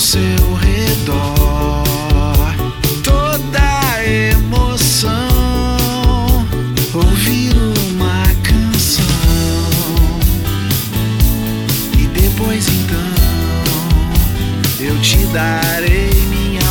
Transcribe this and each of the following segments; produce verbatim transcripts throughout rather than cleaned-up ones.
seu redor, toda emoção, ouvir uma canção e depois então eu te darei minha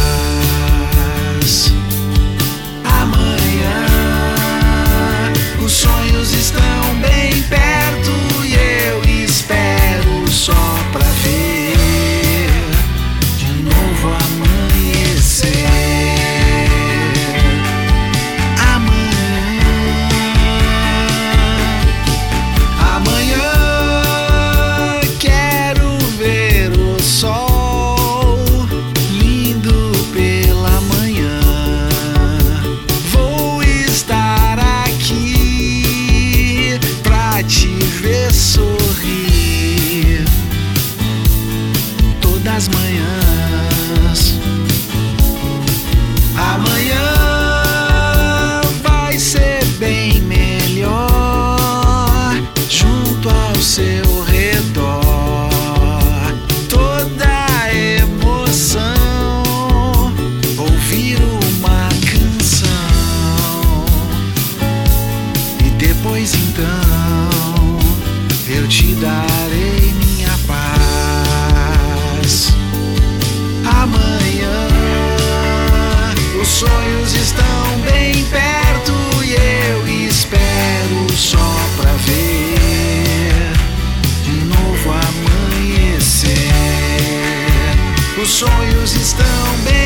paz. Amanhã os sonhos estão bem perto e eu espero só pra ver de novo amanhecer. Amanhã, amanhã quero ver o sol lindo pela manhã. Vou estar aqui pra te ver sorrir todas as manhãs. Amanhã vai ser bem melhor junto ao seu redor, toda emoção, ouvir uma canção e depois então eu te darei minha paz. Amanhã os sonhos estão bem perto e eu espero só pra ver de novo amanhecer. Os sonhos estão bem